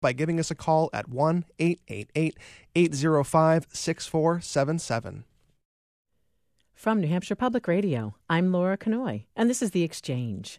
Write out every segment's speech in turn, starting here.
by giving us a call at 1-888-805-6477. From New Hampshire Public Radio, I'm Laura Kanoy, and this is The Exchange.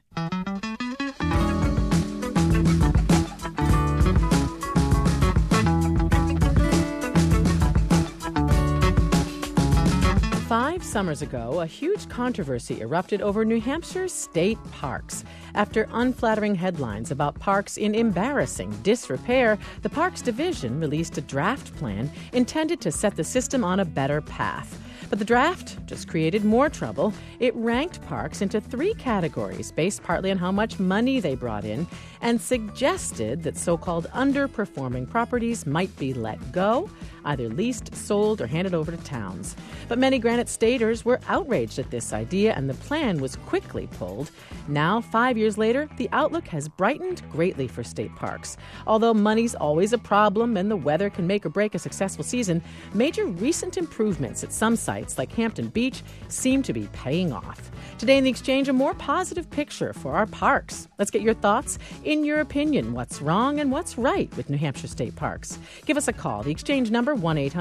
Five summers ago, a huge controversy erupted over New Hampshire's state parks. After unflattering headlines about parks in embarrassing disrepair, the Parks Division released a draft plan intended to set the system on a better path. But the draft just created more trouble. It ranked parks into three categories based partly on how much money they brought in and suggested that so-called underperforming properties might be let go, either leased, sold, or handed over to towns. But many Granite Staters were outraged at this idea, and the plan was quickly pulled. Now, 5 years later, the outlook has brightened greatly for state parks. Although money's always a problem and the weather can make or break a successful season, major recent improvements at some sites, like Hampton Beach, seem to be paying off. Today in The Exchange, a more positive picture for our parks. Let's get your thoughts. In your opinion, what's wrong and what's right with New Hampshire state parks? Give us a call. The Exchange number,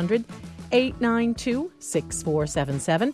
1-800-892-6477,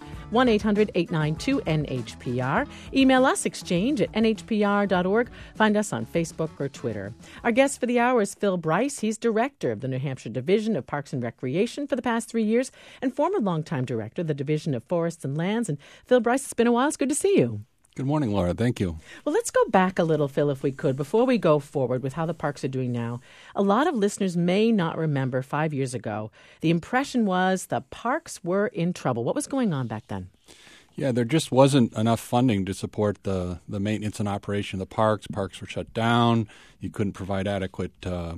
1-800-892-NHPR. Email us, exchange@nhpr.org. Find us on Facebook or Twitter. Our guest for the hour is Phil Bryce. He's director of the New Hampshire Division of Parks and Recreation for the past 3 years and former longtime director of the Division of Forests and Lands. And Phil Bryce, it's been a while. It's good to see you. Good morning, Laura. Thank you. Well, let's go back a little, Phil, if we could, before we go forward with how the parks are doing now. A lot of listeners may not remember 5 years ago. The impression was the parks were in trouble. What was going on back then? Yeah, there just wasn't enough funding to support the maintenance and operation of the parks. Parks were shut down. You couldn't provide adequate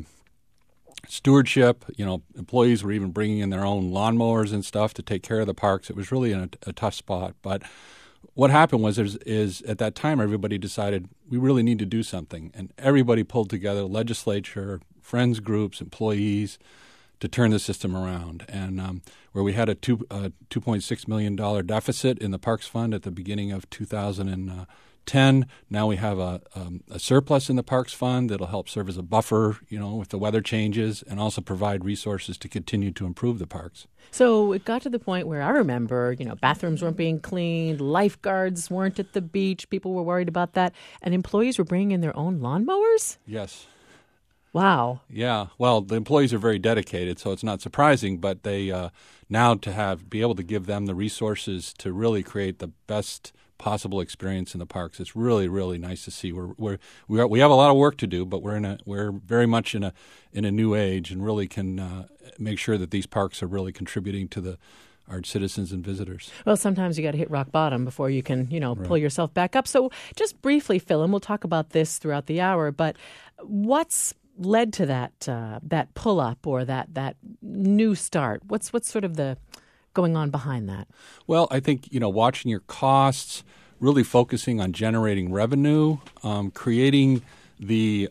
stewardship. Employees were even bringing in their own lawnmowers and stuff to take care of the parks. It was really in a tough spot. But what happened was is at that time everybody decided we really need to do something, and everybody pulled together, legislature, friends groups, employees, to turn the system around. And where we had a $2.6 million deficit in the Parks Fund at the beginning of 2010, now we have a surplus in the Parks Fund that'll help serve as a buffer, with the weather changes, and also provide resources to continue to improve the parks. So it got to the point where I remember, bathrooms weren't being cleaned, lifeguards weren't at the beach, people were worried about that, and employees were bringing in their own lawnmowers? Yes. Wow. Yeah. Well, the employees are very dedicated, so it's not surprising, but they now be able to give them the resources to really create the best possible experience in the parks. It's really, really nice to see. We have a lot of work to do, but we're very much in a new age, and really can make sure that these parks are really contributing to our citizens and visitors. Well, sometimes you got to hit rock bottom before you can, pull yourself back up. So just briefly, Phil, and we'll talk about this throughout the hour, but what's led to that pull up or that new start? What's sort of the going on behind that? Well, I think, watching your costs, really focusing on generating revenue, creating the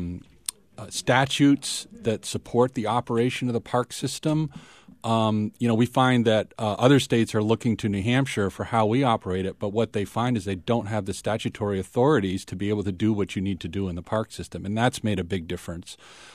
statutes that support the operation of the park system. We find that other states are looking to New Hampshire for how we operate it, but what they find is they don't have the statutory authorities to be able to do what you need to do in the park system, and that's made a big difference.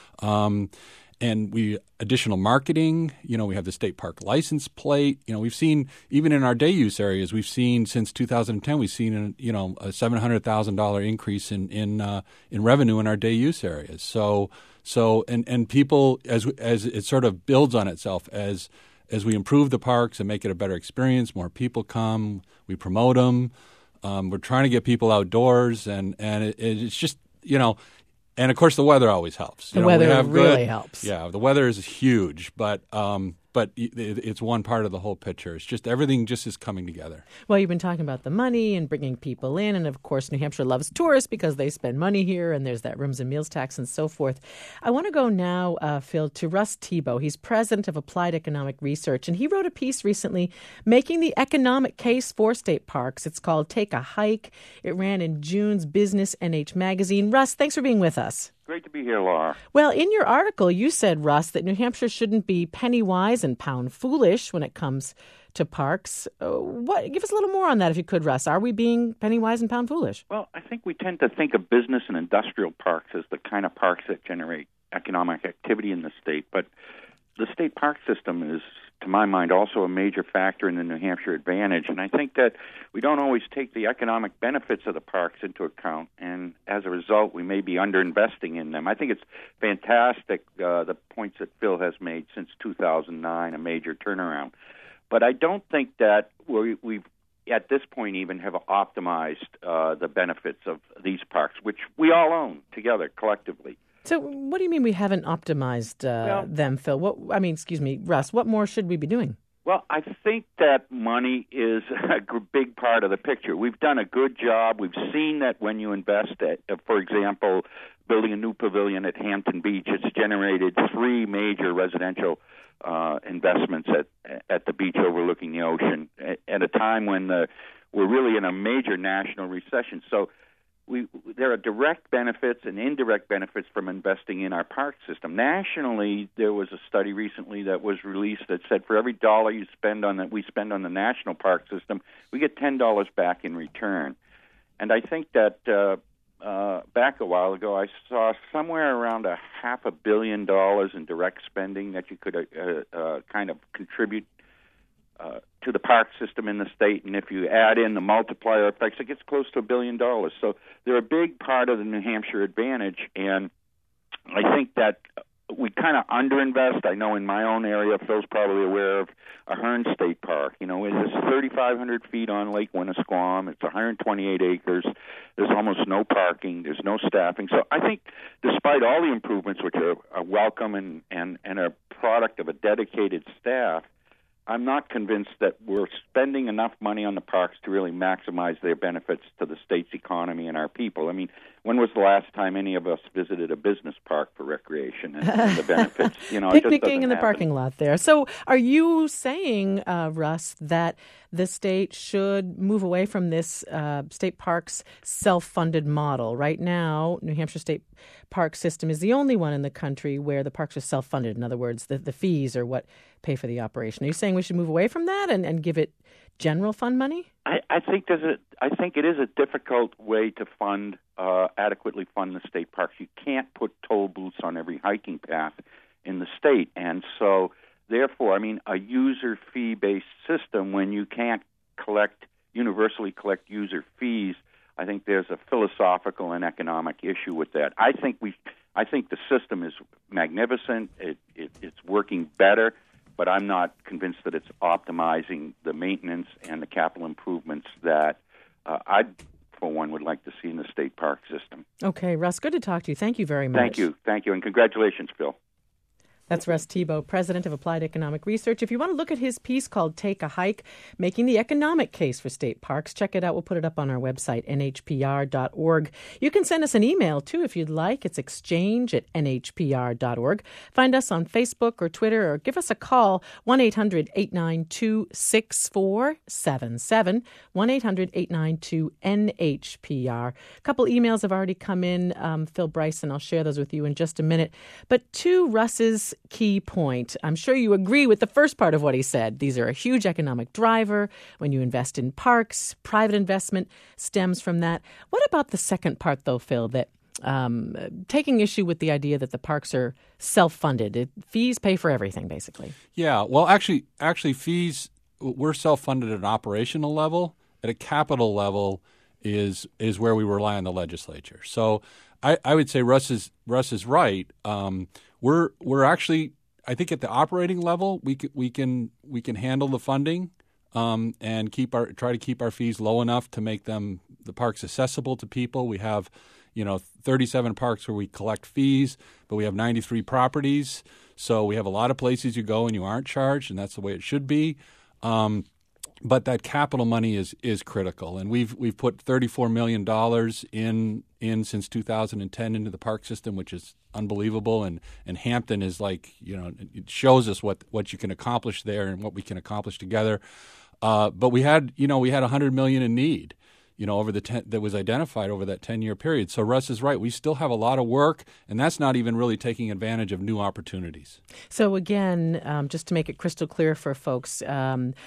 And additional marketing, we have the state park license plate. We've seen, even in our day use areas, since 2010, we've seen a $700,000 increase in revenue in our day use areas. So people, as it sort of builds on itself, as we improve the parks and make it a better experience, more people come, we promote them. We're trying to get people outdoors, and it's just, and of course the weather always helps. The weather really helps. Yeah, the weather is huge, but it's one part of the whole picture. It's just everything just is coming together. Well, you've been talking about the money and bringing people in, and of course New Hampshire loves tourists because they spend money here, and there's that rooms and meals tax and so forth. I want to go now, Phil, to Russ Thibeault. He's president of Applied Economic Research, and he wrote a piece recently making the economic case for state parks. It's called Take a Hike. It ran in June's Business NH magazine. Russ, thanks for being with us. Great to be here, Laura. Well, in your article, you said, Russ, that New Hampshire shouldn't be penny wise and pound foolish when it comes to parks. Give us a little more on that, if you could, Russ. Are we being penny wise and pound foolish? Well, I think we tend to think of business and industrial parks as the kind of parks that generate economic activity in the state. But the state park system is, to my mind, also a major factor in the New Hampshire advantage. And I think that we don't always take the economic benefits of the parks into account, and as a result, we may be underinvesting in them. I think it's fantastic, the points that Phil has made since 2009, a major turnaround. But I don't think that we've at this point even have optimized the benefits of these parks, which we all own together, collectively. So what do you mean we haven't optimized them, Phil? Russ, what more should we be doing? Well, I think that money is a big part of the picture. We've done a good job. We've seen that when you invest, for example, building a new pavilion at Hampton Beach, it's generated 3 major residential investments at the beach overlooking the ocean at a time when we're really in a major national recession. So there are direct benefits and indirect benefits from investing in our park system. Nationally, there was a study recently that was released that said for every dollar we spend on the national park system, we get $10 back in return. And I think that back a while ago, I saw somewhere around $500 million in direct spending that you could kind of contribute to the park system in the state, and if you add in the multiplier effects, it gets close to $1 billion. So they're a big part of the New Hampshire advantage, and I think that we kind of underinvest. I know in my own area, Phil's probably aware of Ahern State Park. You know, it's 3,500 feet on Lake Winnisquam. It's 128 acres. There's almost no parking. There's no staffing. So I think despite all the improvements, which are welcome and a product of a dedicated staff, I'm not convinced that we're spending enough money on the parks to really maximize their benefits to the state's economy and our people. I mean, when was the last time any of us visited a business park for recreation and the benefits? You know, picnicking in the parking lot there. So are you saying, Russ, that the state should move away from this state parks self-funded model? Right now, New Hampshire State Park System is the only one in the country where the parks are self-funded. In other words, the fees are what pay for the operation. Are you saying we should move away from that and give it general fund money? I think it is a difficult way to adequately fund the state parks. You can't put toll booths on every hiking path in the state, and so therefore, I mean, a user fee-based system when you can't universally collect user fees, I think there's a philosophical and economic issue with that. I think the system is magnificent. It's working better, but I'm not convinced that it's optimizing the maintenance and the capital improvements that I, for one, would like to see in the state park system. Okay, Russ, good to talk to you. Thank you very much. Thank you, and congratulations, Phil. That's Russ Thibeault, president of Applied Economic Research. If you want to look at his piece called Take a Hike, Making the Economic Case for State Parks, check it out. We'll put it up on our website, nhpr.org. You can send us an email, too, if you'd like. It's exchange@nhpr.org. Find us on Facebook or Twitter, or give us a call, 1-800-892-6477, 1-800-892-NHPR. A couple emails have already come in, Phil Bryson. I'll share those with you in just a minute. But to Russ's key point, I'm sure you agree with the first part of what he said. These are a huge economic driver. When you invest in parks, private investment stems from that. What about the second part, though, Phil, that taking issue with the idea that the parks are self-funded? Fees pay for everything, basically. Yeah, well, actually, fees, we're self-funded at an operational level. At a capital level is where we rely on the legislature. So I would say Russ is right. We're actually, I think at the operating level we can handle the funding and try to keep our fees low enough to make the parks accessible to people. We have 37 parks where we collect fees, but we have 93 properties, so we have a lot of places you go and you aren't charged, and that's the way it should be. But that capital money is critical, and we've put $34 million in since 2010 into the park system, which is unbelievable. And Hampton is it shows us what you can accomplish there and what we can accomplish together. But we had $100 million in need, over that was identified over that 10-year period. So Russ is right. We still have a lot of work, and that's not even really taking advantage of new opportunities. So again, just to make it crystal clear for folks,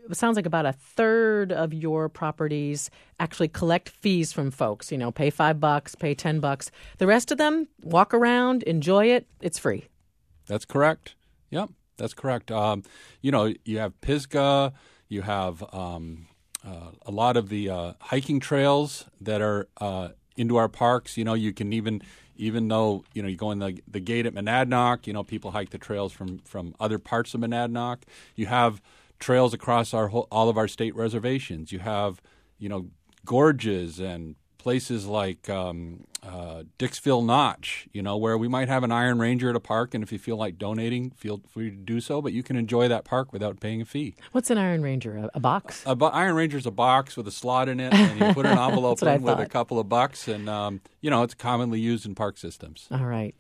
it sounds like about a third of your properties actually collect fees from folks. You know, pay $5, pay $10. The rest of them, walk around, enjoy it. It's free. That's correct. Yep, that's correct. You know, you have Pisgah. You have a lot of the hiking trails that are into our parks. You know, you can even though, you know, you go in the gate at Monadnock, you know, people hike the trails from other parts of Monadnock. You have trails across all of our state reservations. You have, you know, gorges and places like Dixville Notch, you know, where we might have an Iron Ranger at a park, and if you feel like donating, feel free to do so, but you can enjoy that park without paying a fee. What's an Iron Ranger? A box? Iron Ranger's a box with a slot in it, and you put an envelope in with a couple of bucks, and, you know, it's commonly used in park systems. All right.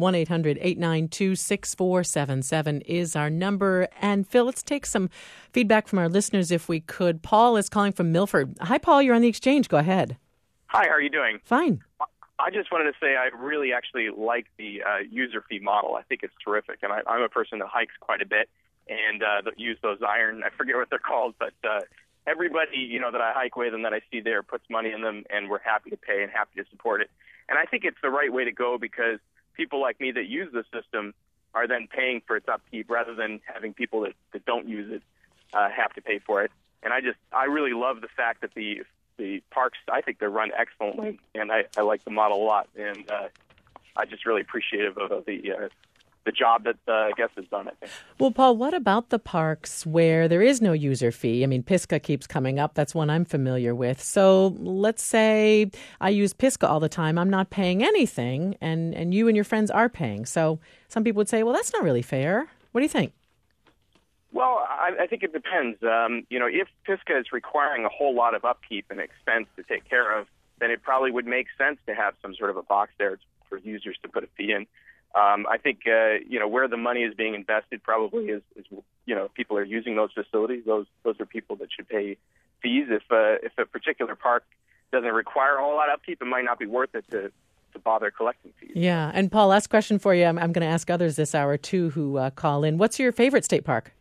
1-800-892-6477 is our number. And, Phil, let's take some feedback from our listeners if we could. Paul is calling from Milford. Hi, Paul. You're on the Exchange. Go ahead. Hi, how are you doing? Fine. I just wanted to say I really actually like the user fee model. I think it's terrific. And I'm a person that hikes quite a bit and use those iron, I forget what they're called, but everybody, you know, that I hike with and that I see there puts money in them, and we're happy to pay and happy to support it. And I think it's the right way to go because people like me that use the system are then paying for its upkeep rather than having people that don't use it have to pay for it. And I really love the fact that the parks, I think they're run excellently, and I like the model a lot. And I just really appreciative of the job that I guess is done, I think. Well, Paul, what about the parks where there is no user fee? I mean, Pisgah keeps coming up. That's one I'm familiar with. So let's say I use Pisgah all the time. I'm not paying anything, and you and your friends are paying. So some people would say, well, that's not really fair. What do you think? Well, I think it depends. You know, if Pisgah is requiring a whole lot of upkeep and expense to take care of, then it probably would make sense to have some sort of a box there for users to put a fee in. I think, you know, where the money is being invested probably is you know, people are using those facilities. Those are people that should pay fees. If a particular park doesn't require a whole lot of upkeep, it might not be worth it to bother collecting fees. Yeah. And Paul, last question for you. I'm going to ask others this hour, too, who call in. What's your favorite state park?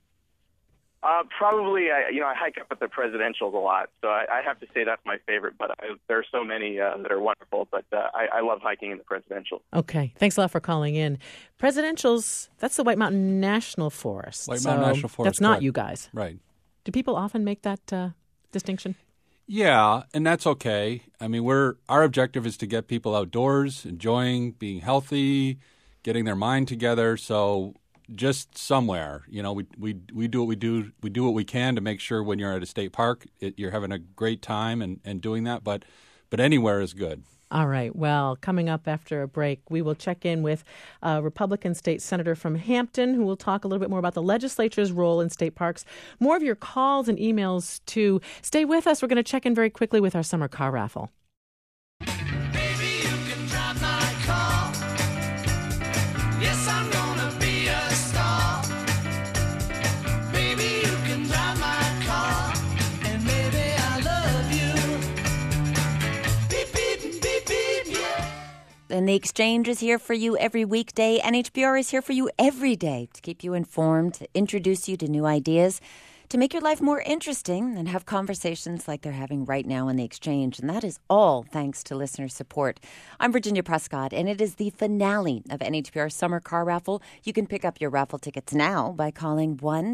Probably, I hike up at the Presidentials a lot, so I have to say that's my favorite. But there are so many that are wonderful, but I love hiking in the Presidential. Okay, thanks a lot for calling in. Presidentials, that's the White Mountain National Forest. White Mountain National Forest. That's not correct. you guys. Right. Do people often make that distinction? Yeah, and that's okay. I mean, our objective is to get people outdoors, enjoying, being healthy, getting their mind together. So just somewhere, you know, we do what we do. We do what we can to make sure when you're at a state park, you're having a great time and doing that. But anywhere is good. All right. Well, coming up after a break, we will check in with a Republican state senator from Hampton who will talk a little bit more about the legislature's role in state parks. More of your calls and emails too. Stay with us. We're going to check in very quickly with our summer car raffle. And the Exchange is here for you every weekday. NHPR is here for you every day to keep you informed, to introduce you to new ideas, to make your life more interesting and have conversations like they're having right now on the Exchange. And that is all thanks to listener support. I'm Virginia Prescott, and it is the finale of NHPR Summer Car Raffle. You can pick up your raffle tickets now by calling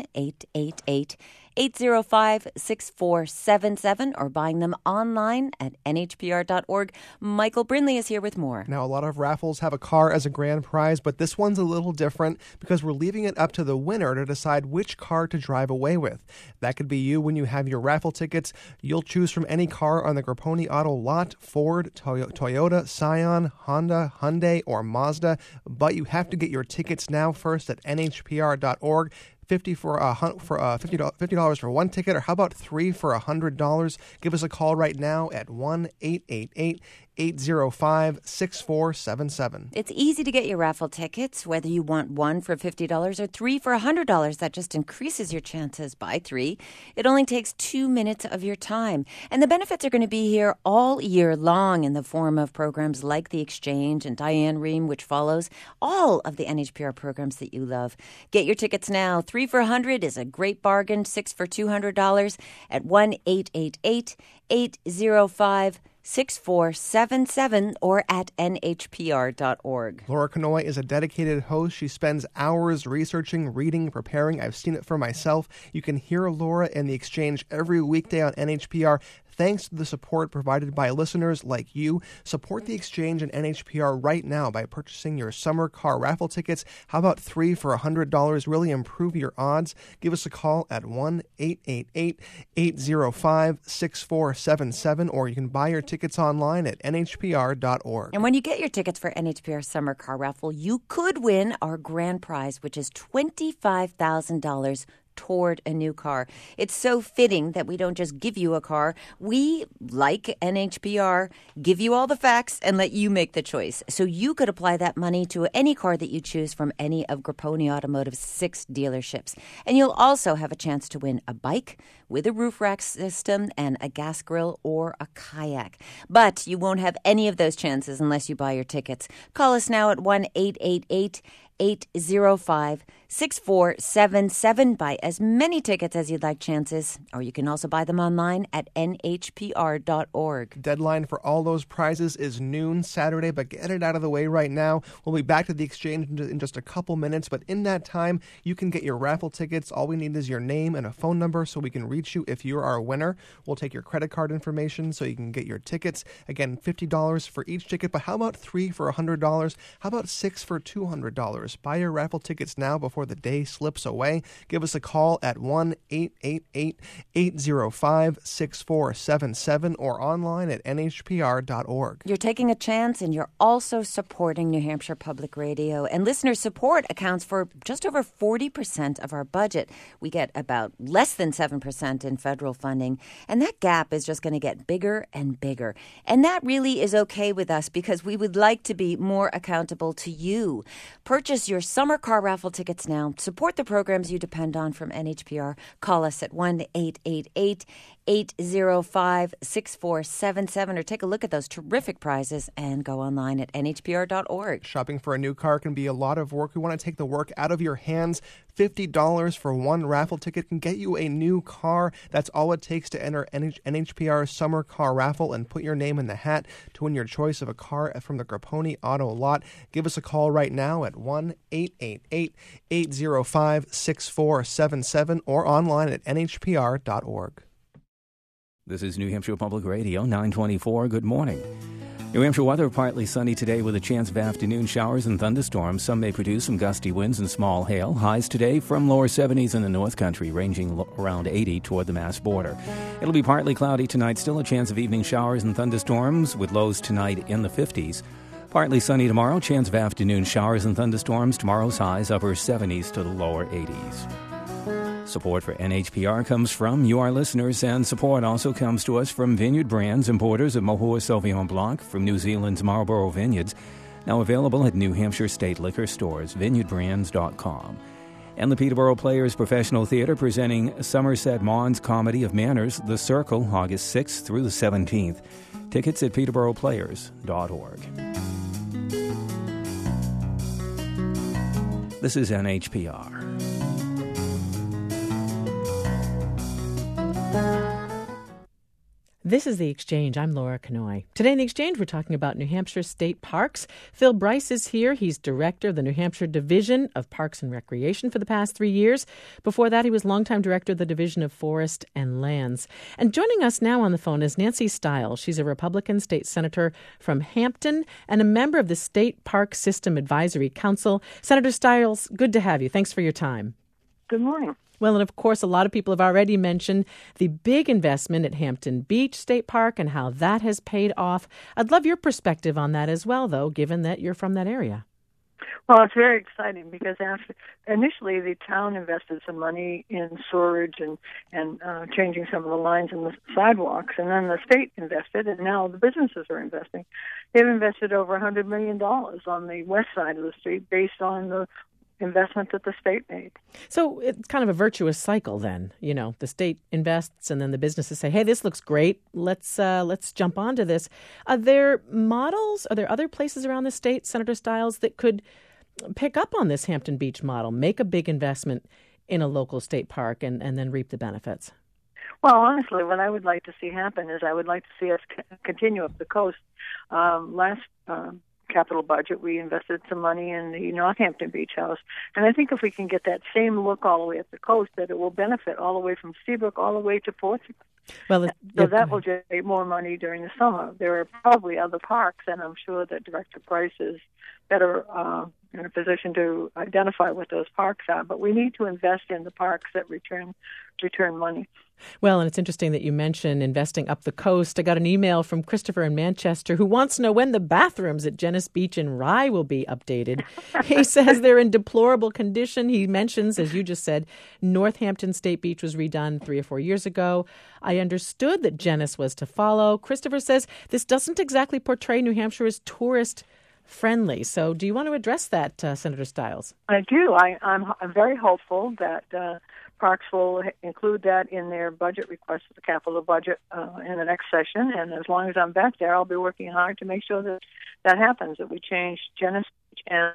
1-888-805-6477 or buying them online at nhpr.org. Michael Brindley is here with more. Now, a lot of raffles have a car as a grand prize, but this one's a little different because we're leaving it up to the winner to decide which car to drive away with. That could be you when you have your raffle tickets. You'll choose from any car on the Grapponi Auto lot: Ford, Toyota, Scion, Honda, Hyundai, or Mazda. But you have to get your tickets now first at nhpr.org. $50 for one ticket, or how about $3 for $100? Give us a call right now at 1-888-805-6477. 1-888-805-6477. It's easy to get your raffle tickets, whether you want one for $50 or three for $100. That just increases your chances by three. It only takes 2 minutes of your time. And the benefits are going to be here all year long in the form of programs like The Exchange and Diane Rehm, which follows all of the NHPR programs that you love. Get your tickets now. 3 for $100 is a great bargain. 6 for $200 at 1-888-805-6477 or at nhpr.org. Laura Kanoy is a dedicated host. She spends hours researching, reading, preparing. I've seen it for myself. You can hear Laura in The Exchange every weekday on NHPR. Thanks to the support provided by listeners like you. Support The Exchange and NHPR right now by purchasing your summer car raffle tickets. How about 3 for $100? Really improve your odds. Give us a call at 1-888-805-6477, or you can buy your tickets online at nhpr.org. And when you get your tickets for NHPR Summer Car Raffle, you could win our grand prize, which is $25,000 toward a new car. It's so fitting that we don't just give you a car. We, like NHPR, give you all the facts and let you make the choice. So you could apply that money to any car that you choose from any of Grapponi Automotive's 6 dealerships. And you'll also have a chance to win a bike with a roof rack system and a gas grill or a kayak. But you won't have any of those chances unless you buy your tickets. Call us now at 1-888-805-6477. Buy as many tickets as you'd like chances, or you can also buy them online at nhpr.org. Deadline for all those prizes is noon Saturday, but get it out of the way right now. We'll be back to The Exchange in just a couple minutes, but in that time, you can get your raffle tickets. All we need is your name and a phone number so we can reach you if you're our winner. We'll take your credit card information so you can get your tickets. Again, $50 for each ticket, but how about 3 for $100? How about 6 for $200? Buy your raffle tickets now before the day slips away. Give us a call at 1-888-805-6477 or online at nhpr.org. You're taking a chance, and you're also supporting New Hampshire Public Radio. And listener support accounts for just over 40% of our budget. We get about less than 7% in federal funding, and that gap is just going to get bigger and bigger. And that really is okay with us because we would like to be more accountable to you. Purchase your summer car raffle tickets now. Support the programs you depend on from NHPR. Call us at 1-888-805-6477 or take a look at those terrific prizes and go online at nhpr.org. Shopping for a new car can be a lot of work. We want to take the work out of your hands. $50 for one raffle ticket can get you a new car. That's all it takes to enter NHPR's Summer Car Raffle and put your name in the hat to win your choice of a car from the Grapponi Auto lot. Give us a call right now at 1-888-805-6477 or online at nhpr.org. This is New Hampshire Public Radio, 924. Good morning. New Hampshire weather, partly sunny today with a chance of afternoon showers and thunderstorms. Some may produce some gusty winds and small hail. Highs today from lower 70s in the North Country, ranging around 80 toward the Mass border. It'll be partly cloudy tonight. Still a chance of evening showers and thunderstorms with lows tonight in the 50s. Partly sunny tomorrow. Chance of afternoon showers and thunderstorms. Tomorrow's highs upper 70s to the lower 80s. Support for NHPR comes from you, our listeners, and support also comes to us from Vineyard Brands, importers of Mahua Sauvignon Blanc from New Zealand's Marlborough Vineyards, now available at New Hampshire State Liquor Stores, vineyardbrands.com. And the Peterborough Players Professional Theater presenting Somerset Maugham's comedy of manners, The Circle, August 6th through the 17th. Tickets at peterboroughplayers.org. This is NHPR. This is The Exchange. I'm Laura Kanoy. Today in The Exchange, we're talking about New Hampshire state parks. Phil Bryce is here. He's director of the New Hampshire Division of Parks and Recreation for the past 3 years. Before that, he was longtime director of the Division of Forest and Lands. And joining us now on the phone is Nancy Stiles. She's a Republican state senator from Hampton and a member of the State Park System Advisory Council. Senator Stiles, good to have you. Thanks for your time. Good morning. Well, and of course, a lot of people have already mentioned the big investment at Hampton Beach State Park and how that has paid off. I'd love your perspective on that as well, though, given that you're from that area. Well, it's very exciting because initially the town invested some money in sewerage and changing some of the lines in the sidewalks, and then the state invested, and now the businesses are investing. They've invested over $100 million on the west side of the street based on the investment that the state made. So it's kind of a virtuous cycle then. You know, the state invests and then the businesses say, hey, this looks great. Let's jump onto this. Are there models? Are there other places around the state, Senator Stiles, that could pick up on this Hampton Beach model, make a big investment in a local state park and then reap the benefits? Well, honestly, what I would like to see happen is I would like to see us continue up the coast. Last capital budget, we invested some money in the Northampton Beach House. And I think if we can get that same look all the way up the coast, that it will benefit all the way from Seabrook all the way to Portsmouth. Well, so that will generate more money during the summer. There are probably other parks, and I'm sure that Director Price is better in a position to identify what those parks are. But we need to invest in the parks that return money. Well, and it's interesting that you mentioned investing up the coast. I got an email from Christopher in Manchester who wants to know when the bathrooms at Genesee Beach and Rye will be updated. He says they're in deplorable condition. He mentions, as you just said, Northampton State Beach was redone 3 or 4 years ago. I understood that Genesee was to follow. Christopher says this doesn't exactly portray New Hampshire as tourist friendly. So do you want to address that, Senator Stiles? I do. I'm very hopeful that Parks will include that in their budget request for the capital budget in the next session. And as long as I'm back there, I'll be working hard to make sure that happens, that we change Genesee and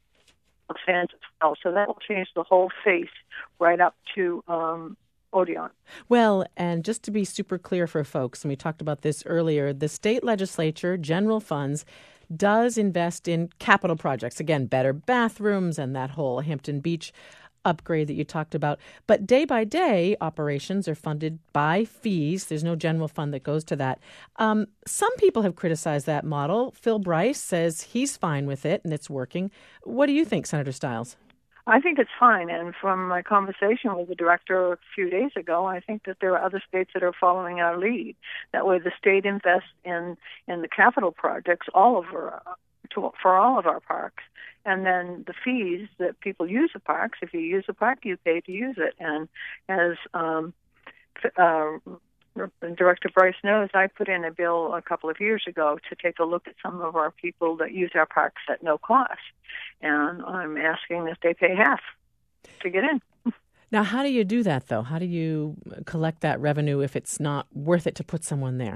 Sands as well. So that will change the whole face right up to Odeon. Well, and just to be super clear for folks, and we talked about this earlier, the state legislature, general funds, does invest in capital projects. Again, better bathrooms and that whole Hampton Beach upgrade that you talked about. But day-by-day operations are funded by fees. There's no general fund that goes to that. Some people have criticized that model. Phil Bryce says he's fine with it and it's working. What do you think, Senator Stiles? I think it's fine. And from my conversation with the director a few days ago, I think that there are other states that are following our lead. That way the state invests in the capital projects for all of our parks. And then the fees that people use the parks, if you use the park, you pay to use it. And as Director Bryce knows, I put in a bill a couple of years ago to take a look at some of our people that use our parks at no cost. And I'm asking that they pay half to get in. Now, how do you do that, though? How do you collect that revenue if it's not worth it to put someone there?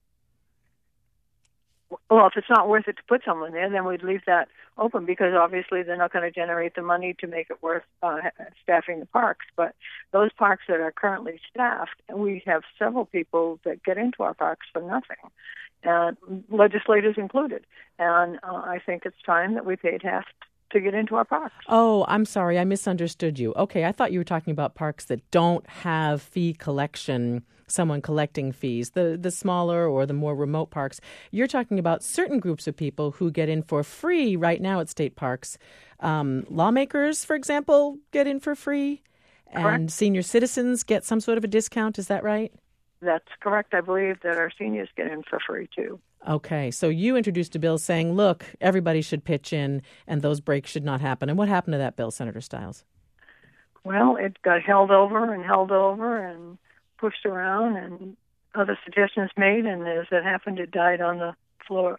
Well, if it's not worth it to put someone there, then we'd leave that open because obviously they're not going to generate the money to make it worth staffing the parks. But those parks that are currently staffed, we have several people that get into our parks for nothing, and legislators included. And I think it's time that we paid half to get into our parks. Oh, I'm sorry. I misunderstood you. Okay, I thought you were talking about parks that don't have fee collection, someone collecting fees, the smaller or the more remote parks. You're talking about certain groups of people who get in for free right now at state parks. Lawmakers, for example, get in for free. Correct. And senior citizens get some sort of a discount. Is that right? That's correct. I believe that our seniors get in for free, too. Okay, so you introduced a bill saying, look, everybody should pitch in and those breaks should not happen. And what happened to that bill, Senator Stiles? Well, it got held over and pushed around and other suggestions made, and as it happened, it died on the floor,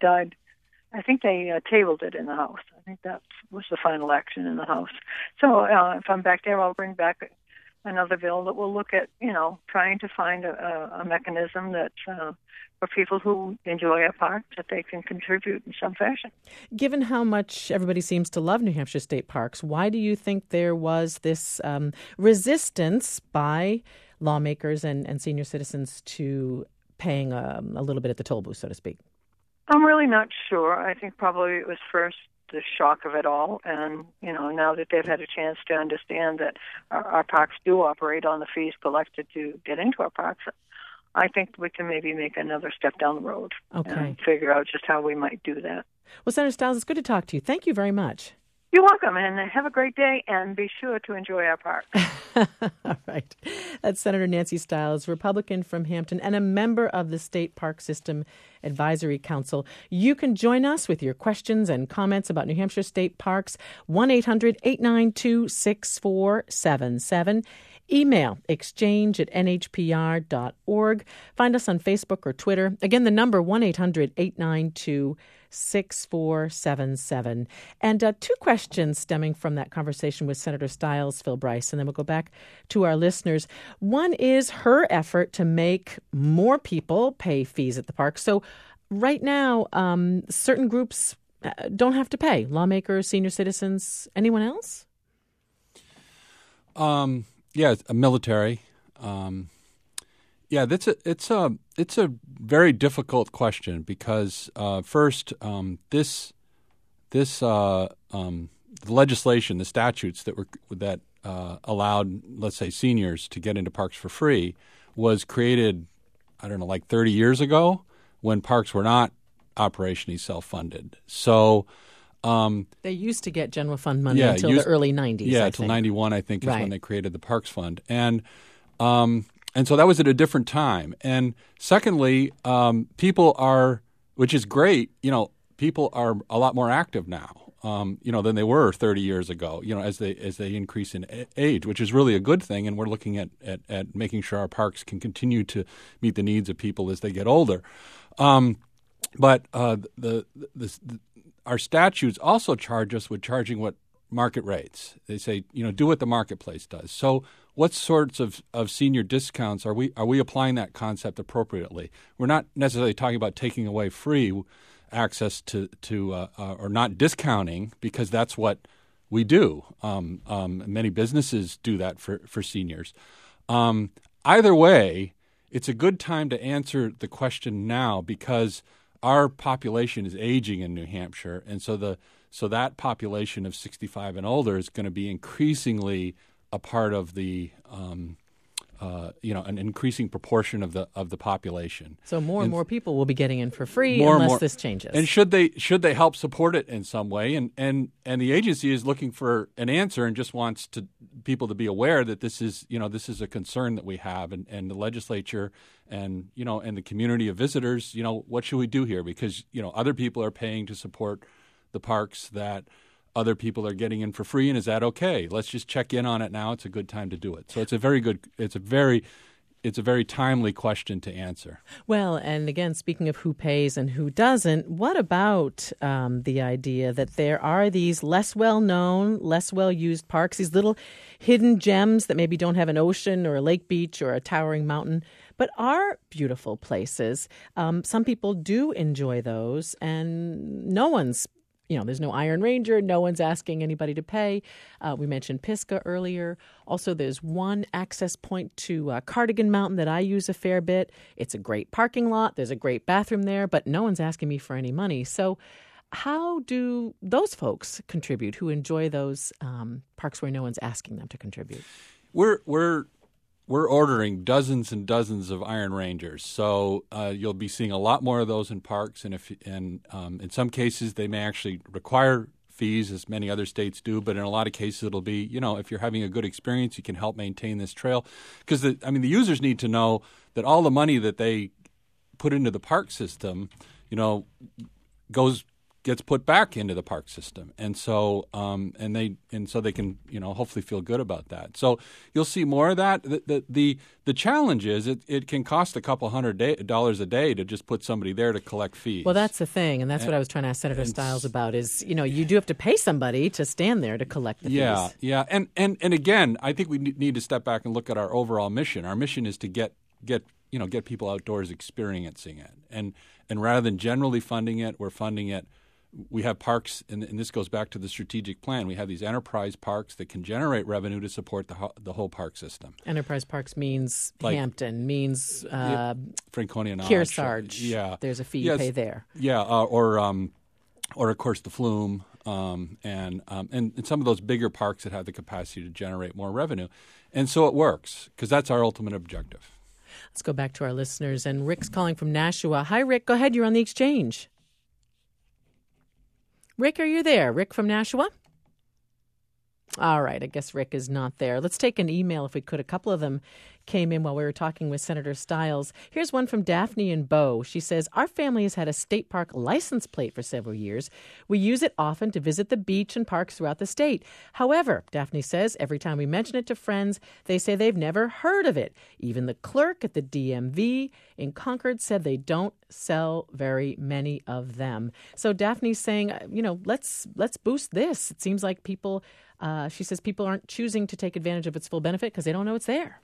I think they tabled it in the House. I think that was the final action in the House. So if I'm back there, I'll bring back another bill that will look at, trying to find a mechanism that for people who enjoy our parks, that they can contribute in some fashion. Given how much everybody seems to love New Hampshire state parks, why do you think there was this resistance by lawmakers and senior citizens to paying a little bit at the toll booth, so to speak? I'm really not sure. I think probably it was first the shock of it all, and now that they've had a chance to understand that our parks do operate on the fees collected to get into our parks, I think we can maybe make another step down the road and figure out just how we might do that. Well, Senator Stiles, it's good to talk to you. Thank you very much. You're welcome, and have a great day, and be sure to enjoy our park. All right. That's Senator Nancy Stiles, Republican from Hampton and a member of the state park system Advisory Council. You can join us with your questions and comments about New Hampshire state parks. 1-800-892-6477. Email exchange@nhpr.org. Find us on Facebook or Twitter. Again, the number 1-800-892-6477. And two questions stemming from that conversation with Senator Stiles, Phil Bryce, and then we'll go back to our listeners. One is her effort to make more people pay fees at the park. So right now, certain groups don't have to pay. Lawmakers, senior citizens, anyone else? Yeah, a military. It's a very difficult question because first, the legislation, the statutes that allowed, let's say, seniors to get into parks for free, was created, I don't know, like 30 years ago when parks were not operationally self-funded. So. They used to get general fund money until the early 90s. Yeah, until 91, I think, is when they created the Parks Fund. And so that was at a different time. And secondly, people are, which is great, people are a lot more active now, than they were 30 years ago, as they increase in age, which is really a good thing. And we're looking at making sure our parks can continue to meet the needs of people as they get older. But our statutes also charge us with charging what market rates. They say, do what the marketplace does. So what sorts of senior discounts are we applying that concept appropriately? We're not necessarily talking about taking away free access to or not discounting, because that's what we do. Many businesses do that for seniors. Either way, it's a good time to answer the question now because our population is aging in New Hampshire, and so that population of 65 and older is going to be increasingly a part of the an increasing proportion of the population. So more and more people will be getting in for free unless this changes. And should they help support it in some way? And the agency is looking for an answer and just wants people to be aware that this is a concern that we have, and the legislature and the community of visitors, what should we do here? Because other people are paying to support the parks that other people are getting in for free, and is that okay? Let's just check in on it now. It's a good time to do it. So it's a very timely question to answer. Well, and again, speaking of who pays and who doesn't, what about the idea that there are these less well-known, less well-used parks, these little hidden gems that maybe don't have an ocean or a lake beach or a towering mountain, but are beautiful places? Some people do enjoy those, and no one's there's no Iron Ranger. No one's asking anybody to pay. We mentioned Pisgah earlier. Also, there's one access point to Cardigan Mountain that I use a fair bit. It's a great parking lot. There's a great bathroom there, but no one's asking me for any money. So how do those folks contribute who enjoy those parks where no one's asking them to contribute? We're ordering dozens and dozens of Iron Rangers, so you'll be seeing a lot more of those in parks. And in some cases, they may actually require fees, as many other states do. But in a lot of cases, it'll be if you're having a good experience, you can help maintain this trail. Because the users need to know that all the money that they put into the park system, gets put back into the park system, and so they can hopefully feel good about that. So you'll see more of that. The challenge is it can cost a couple $100 a day to just put somebody there to collect fees. Well, that's the thing, and that's what I was trying to ask Senator Stiles about. Is you do have to pay somebody to stand there to collect the fees. Yeah, and again, I think we need to step back and look at our overall mission. Our mission is to get people outdoors experiencing it, and rather than generally funding it, we're funding it. We have parks, and this goes back to the strategic plan. We have these enterprise parks that can generate revenue to support the whole park system. Enterprise parks means Hampton, means Franconia, Kearsarge. Yeah, there's a fee you pay there. Yeah, or of course the Flume, and some of those bigger parks that have the capacity to generate more revenue, and so it works because that's our ultimate objective. Let's go back to our listeners, and Rick's calling from Nashua. Hi, Rick. Go ahead. You're on the Exchange. Rick, are you there? Rick from Nashua? All right. I guess Rick is not there. Let's take an email if we could. A couple of them came in while we were talking with Senator Stiles. Here's one from Daphne in Bow. She says, our family has had a state park license plate for several years. We use it often to visit the beach and parks throughout the state. However, Daphne says, every time we mention it to friends, they say they've never heard of it. Even the clerk at the DMV in Concord said they don't sell very many of them. So Daphne's saying, let's boost this. It seems like people, she says, people aren't choosing to take advantage of its full benefit because they don't know it's there.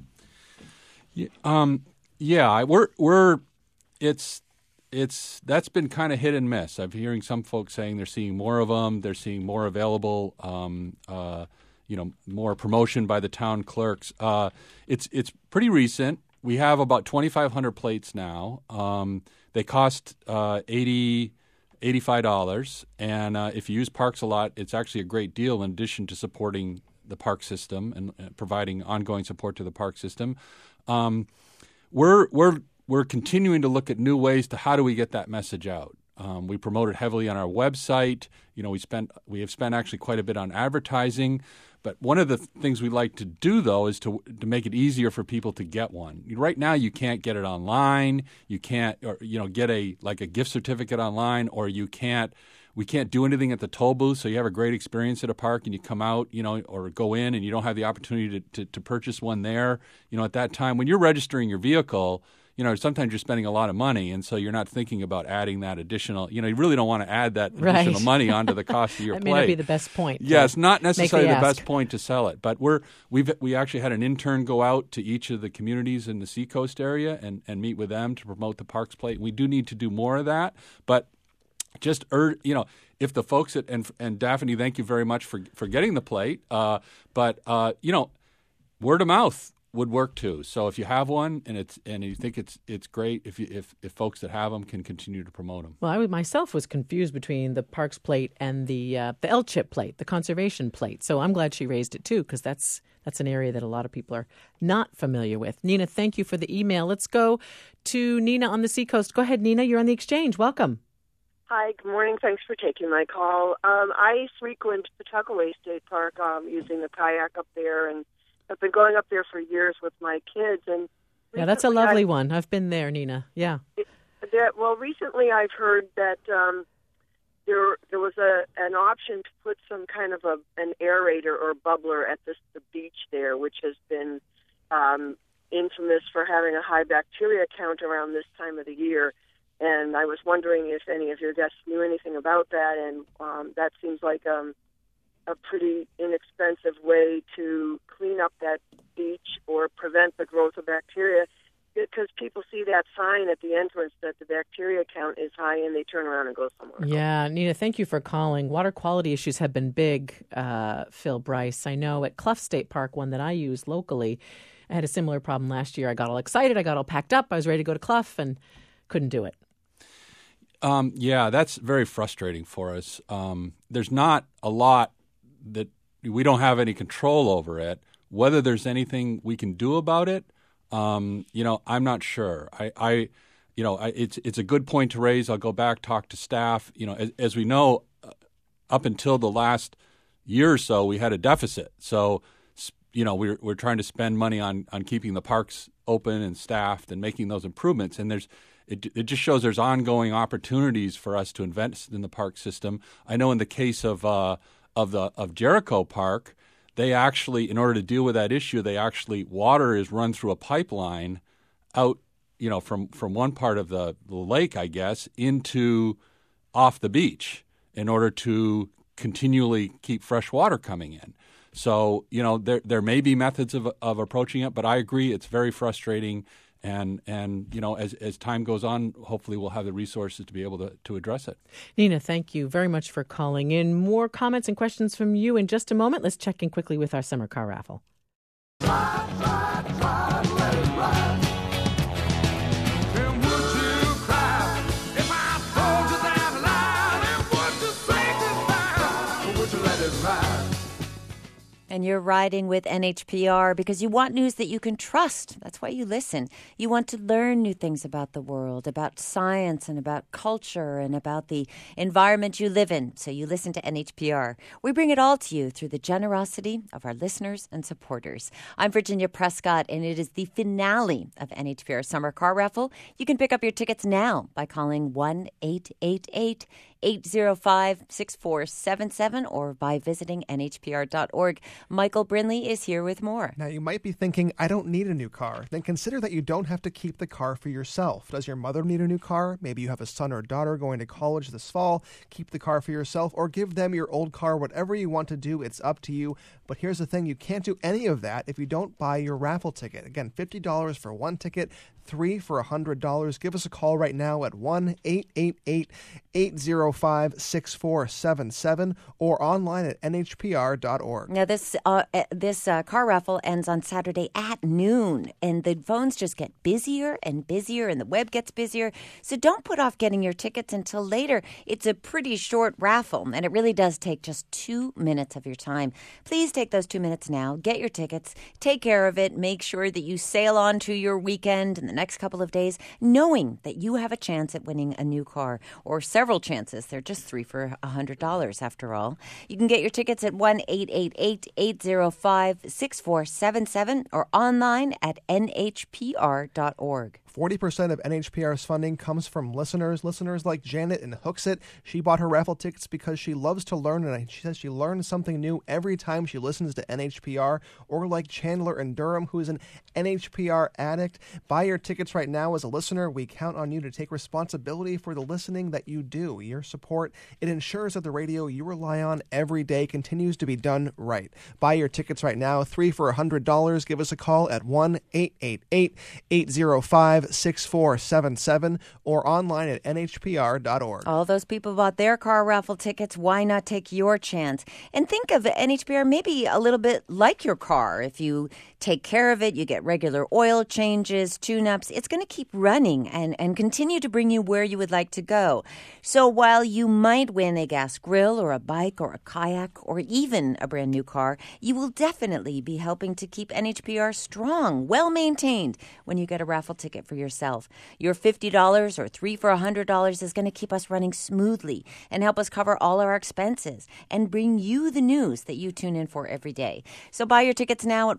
That's been kind of hit and miss. I'm hearing some folks saying they're seeing more of them, they're seeing more available, more promotion by the town clerks. It's pretty recent. We have about 2,500 plates now. They cost $85, and if you use Parks a lot, it's actually a great deal in addition to supporting the park system and providing ongoing support to the park system. We're continuing to look at new ways to how do we get that message out. We promote it heavily on our website. We have spent actually quite a bit on advertising. But one of the things we like to do, though, is to make it easier for people to get one. Right now, you can't get it online. You can't, get a gift certificate online, or we can't do anything at the toll booth. So you have a great experience at a park, and you come out, or go in, and you don't have the opportunity to purchase one there. At that time, when you're registering your vehicle, sometimes you're spending a lot of money, and so you're not thinking about adding that additional. You really don't want to add that additional money onto the cost of your that plate. That may not be the best point. Yeah, it's not necessarily the best point to sell it. But we actually had an intern go out to each of the communities in the Seacoast area and meet with them to promote the Parks plate. We do need to do more of that, but just if the folks and Daphne, thank you very much for getting the plate. But word of mouth would work too. So if you have one and you think it's great, if folks that have them can continue to promote them. Well, I myself was confused between the Parks plate and the L-chip plate, the conservation plate. So I'm glad she raised it too, because that's an area that a lot of people are not familiar with. Nina, thank you for the email. Let's go to Nina on the Seacoast. Go ahead, Nina. You're on the Exchange. Welcome. Hi, good morning. Thanks for taking my call. I frequent Pawtuckaway State Park using the kayak up there, and I've been going up there for years with my kids. And yeah, that's a lovely one. I've been there, Nina. Yeah. Recently I've heard that there was an option to put some kind of an aerator or bubbler at the beach there, which has been infamous for having a high bacteria count around this time of the year. And I was wondering if any of your guests knew anything about that, and that seems like a pretty inexpensive way to clean up that beach or prevent the growth of bacteria, because people see that sign at the entrance that the bacteria count is high and they turn around and go somewhere else. Yeah, Nina, thank you for calling. Water quality issues have been big, Phil Bryce. I know at Clough State Park, one that I use locally, I had a similar problem last year. I got all excited. I got all packed up. I was ready to go to Clough and couldn't do it. Yeah, that's very frustrating for us. There's not a lot that we don't have any control over it. Whether there's anything we can do about it, I'm not sure. It's a good point to raise. I'll go back, talk to staff. As we know, up until the last year or so, we had a deficit. So, we're trying to spend money on keeping the parks open and staffed and making those improvements. And it just shows there's ongoing opportunities for us to invest in the park system. I know in the case of Jericho Park, they actually, in order to deal with that issue, water is run through a pipeline out, from one part of the lake, I guess, into off the beach in order to continually keep fresh water coming in. So, there may be methods of approaching it, but I agree it's very frustrating. And as time goes on, hopefully we'll have the resources to be able to address it. Nina, thank you very much for calling in. More comments and questions from you in just a moment. Let's check in quickly with our summer car raffle. And you're riding with NHPR because you want news that you can trust. That's why you listen. You want to learn new things about the world, about science and about culture and about the environment you live in. So you listen to NHPR. We bring it all to you through the generosity of our listeners and supporters. I'm Virginia Prescott, and it is the finale of NHPR Summer Car Raffle. You can pick up your tickets now by calling 1-888-805-6477 or by visiting nhpr.org. Michael Brinley is here with more. Now, you might be thinking, I don't need a new car. Then consider that you don't have to keep the car for yourself. Does your mother need a new car? Maybe you have a son or daughter going to college this fall. Keep the car for yourself or give them your old car. Whatever you want to do, it's up to you. But here's the thing, you can't do any of that if you don't buy your raffle ticket. Again, $50 for one ticket, 3 for $100. Give us a call right now at 1-888-805-6477 or online at nhpr.org. Now, this car raffle ends on Saturday at noon, and the phones just get busier and busier, and the web gets busier. So don't put off getting your tickets until later. It's a pretty short raffle, and it really does take just 2 minutes of your time. Please take those 2 minutes now. Get your tickets. Take care of it. Make sure that you sail on to your weekend in the next couple of days, knowing that you have a chance at winning a new car, or several chances. They're just 3 for $100 after all. You can get your tickets at 1-888-805-6477 or online at nhpr.org. 40% of NHPR's funding comes from listeners like Janet in Hooksett. She bought her raffle tickets because she loves to learn, and she says she learns something new every time she listens to NHPR. Or like Chandler in Durham, who is an NHPR addict. Buy your tickets right now as a listener. We count on you to take responsibility for the listening that you do. Your support, it ensures that the radio you rely on every day continues to be done right. Buy your tickets right now, 3 for $100. Give us a call at 1-888-805-6477 or online at nhpr.org. All those people bought their car raffle tickets. Why not take your chance? And think of NHPR maybe a little bit like your car. If you take care of it, you get regular oil changes, tune-ups, it's going to keep running and continue to bring you where you would like to go. So while you might win a gas grill or a bike or a kayak or even a brand new car, you will definitely be helping to keep NHPR strong, well-maintained when you get a raffle ticket for yourself. Your $50 or 3 for $100 is going to keep us running smoothly and help us cover all our expenses and bring you the news that you tune in for every day. So buy your tickets now at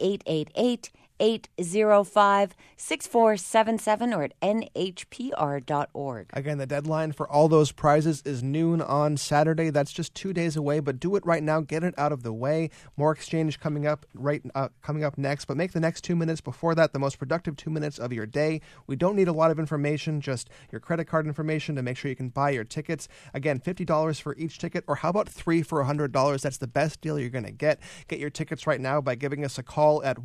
1-888-805-6477 or at nhpr.org. Again, the deadline for all those prizes is noon on Saturday. That's just 2 days away, but do it right now. Get it out of the way. More exchange coming up next, but make the next 2 minutes before that the most productive 2 minutes of your day. We don't need a lot of information, just your credit card information to make sure you can buy your tickets. Again, $50 for each ticket, or how about 3 for $100? That's the best deal you're going to get. Get your tickets right now by giving us a call at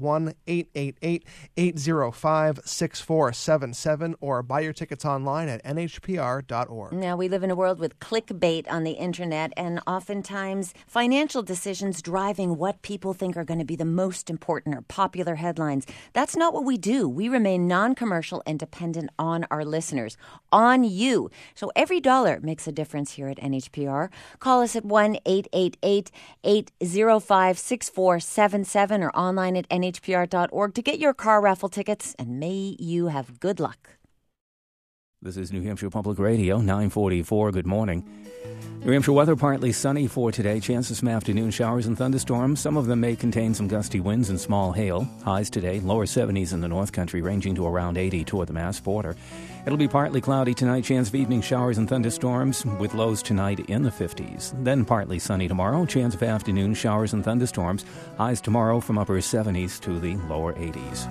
1-888-805-6477 or buy your tickets online at nhpr.org. Now, we live in a world with clickbait on the internet and oftentimes financial decisions driving what people think are going to be the most important or popular headlines. That's not what we do. We remain non-commercial and dependent on our listeners, on you. So every dollar makes a difference here at NHPR. Call us at 1-888-805-6477 or online at nhpr.org to get your car raffle tickets, and may you have good luck. This is New Hampshire Public Radio, 944. Good morning. New Hampshire weather partly sunny for today. Chances some afternoon showers and thunderstorms. Some of them may contain some gusty winds and small hail. Highs today, lower 70s in the North Country, ranging to around 80 toward the Mass border. It'll be partly cloudy tonight. Chance of evening showers and thunderstorms with lows tonight in the 50s. Then partly sunny tomorrow. Chance of afternoon showers and thunderstorms. Highs tomorrow from upper 70s to the lower 80s.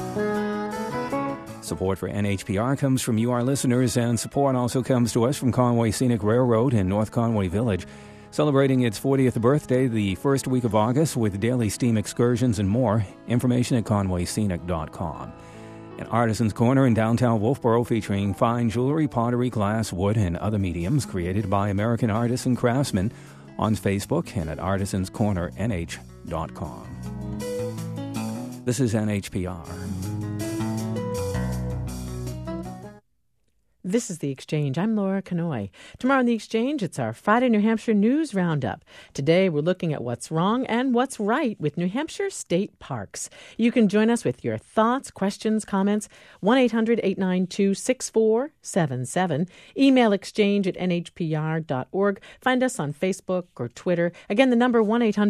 Support for NHPR comes from you, our listeners, and support also comes to us from Conway Scenic Railroad in North Conway Village. Celebrating its 40th birthday the first week of August with daily steam excursions and more. Information at conwayscenic.com. An Artisan's Corner in downtown Wolfboro featuring fine jewelry, pottery, glass, wood, and other mediums created by American artists and craftsmen on Facebook and at artisanscornernh.com. This is NHPR. This is The Exchange. I'm Laura Kanoy. Tomorrow on The Exchange, it's our Friday New Hampshire News Roundup. Today, we're looking at what's wrong and what's right with New Hampshire state parks. You can join us with your thoughts, questions, comments, 1-800-892-6477. Email exchange@nhpr.org. Find us on Facebook or Twitter. Again, the number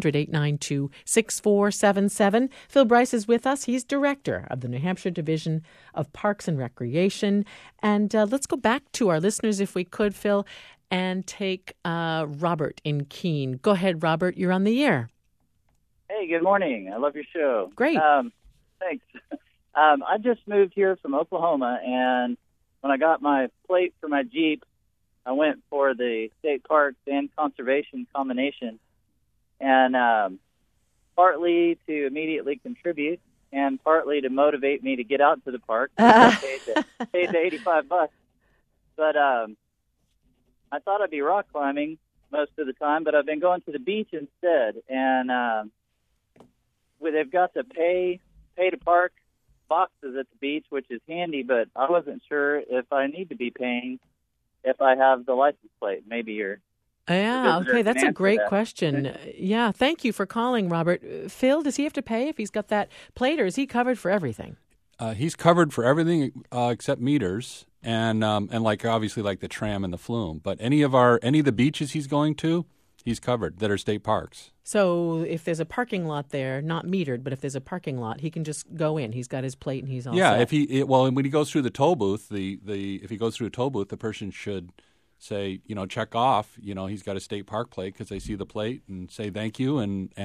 1-800-892-6477. Phil Bryce is with us. He's director of the New Hampshire Division of Parks and Recreation. And let's go back to our listeners, if we could, Phil, and take Robert in Keene. Go ahead, Robert. You're on the air. Hey, good morning. I love your show. Great. Thanks. I just moved here from Oklahoma, and when I got my plate for my Jeep, I went for the state parks and conservation combination, and partly to immediately contribute and partly to motivate me to get out to the park. I paid the $85. But I thought I'd be rock climbing most of the time, but I've been going to the beach instead. And they've got the pay to park boxes at the beach, which is handy, but I wasn't sure if I need to be paying if I have the license plate. Maybe you're... Yeah, okay, that's a great question. Yeah, thank you for calling, Robert. Phil, does he have to pay if he's got that plate, or is he covered for everything? He's covered for everything except meters and like obviously like the tram and the flume. But any of the beaches he's going to, he's covered that are state parks. So if there's a parking lot there, not metered, but if there's a parking lot, he can just go in. He's got his plate and he's all set. Yeah, when he goes through the toll booth, if he goes through a toll booth, the person should say, check off, he's got a state park plate because they see the plate and say thank you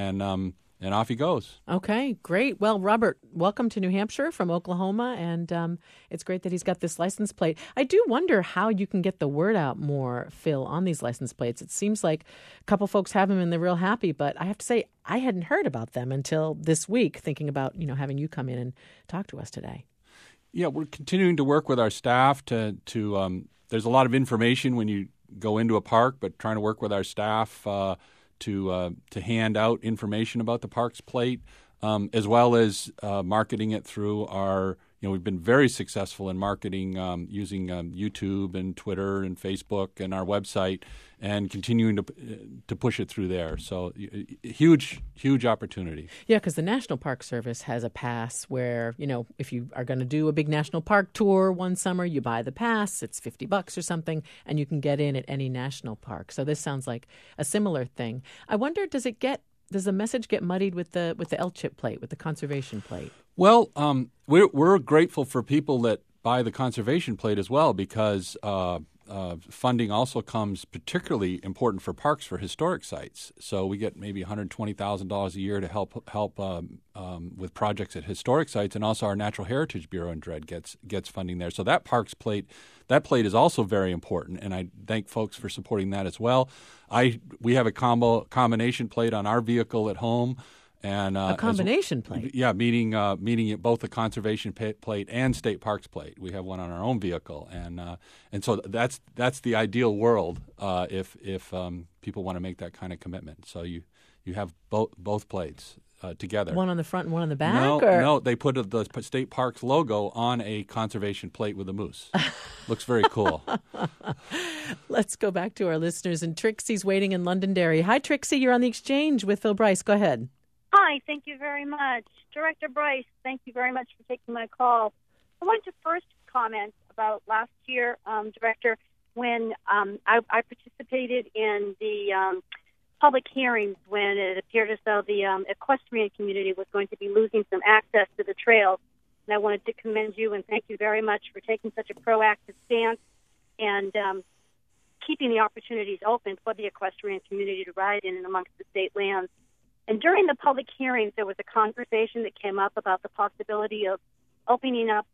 and off he goes. Okay, great. Well, Robert, welcome to New Hampshire from Oklahoma, and it's great that he's got this license plate. I do wonder how you can get the word out more, Phil, on these license plates. It seems like a couple folks have them and they're real happy, but I have to say I hadn't heard about them until this week, thinking about, having you come in and talk to us today. Yeah, we're continuing to work with our staff to there's a lot of information when you go into a park, but trying to work with our staff to hand out information about the parks plate, as well as marketing it through our. We've been very successful in marketing using YouTube and Twitter and Facebook and our website, and continuing to push it through there. So huge opportunity. Yeah, because the National Park Service has a pass where, if you are going to do a big national park tour one summer, you buy the pass. It's $50 or something, and you can get in at any national park. So this sounds like a similar thing. I wonder, does the message get muddied with the L-chip plate, with the conservation plate? Well, we're grateful for people that buy the conservation plate as well, because funding also comes particularly important for parks for historic sites. So we get maybe $120,000 a year to help with projects at historic sites, and also our Natural Heritage Bureau in Dred gets funding there. So that plate is also very important, and I thank folks for supporting that as well. We have a combination plate on our vehicle at home. And a combination plate? Yeah, meaning both the conservation plate and state parks plate. We have one on our own vehicle, and so that's the ideal world if people want to make that kind of commitment. So you have both plates together. One on the front and one on the back? No, they put the state parks logo on a conservation plate with a moose. Looks very cool. Let's go back to our listeners, and Trixie's waiting in Londonderry. Hi, Trixie. You're on the Exchange with Phil Bryce. Go ahead. Hi, thank you very much. Director Bryce, thank you very much for taking my call. I wanted to first comment about last year, Director, when I participated in the public hearings when it appeared as though the equestrian community was going to be losing some access to the trails. And I wanted to commend you and thank you very much for taking such a proactive stance and keeping the opportunities open for the equestrian community to ride in and amongst the state lands. And during the public hearings, there was a conversation that came up about the possibility of opening up